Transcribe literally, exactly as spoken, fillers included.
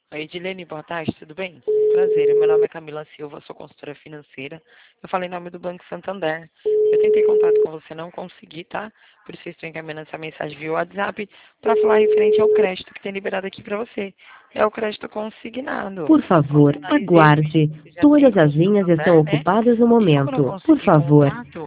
Oi, Edilene, boa tarde, tudo bem? Prazer, meu nome é Camila Silva, sou consultora financeira. Eu falei em nome do Banco Santander. Eu tentei contato com você, não consegui, tá? Por isso eu estou encaminhando essa mensagem via WhatsApp para falar referente ao crédito que tem liberado aqui para você. É o crédito consignado. Por Ontem favor, eu analisei, eu vi que aguarde. você já tem Todas com as o linhas estão Santander, né? ocupadas no E como eu não momento. Por consegui favor. contato,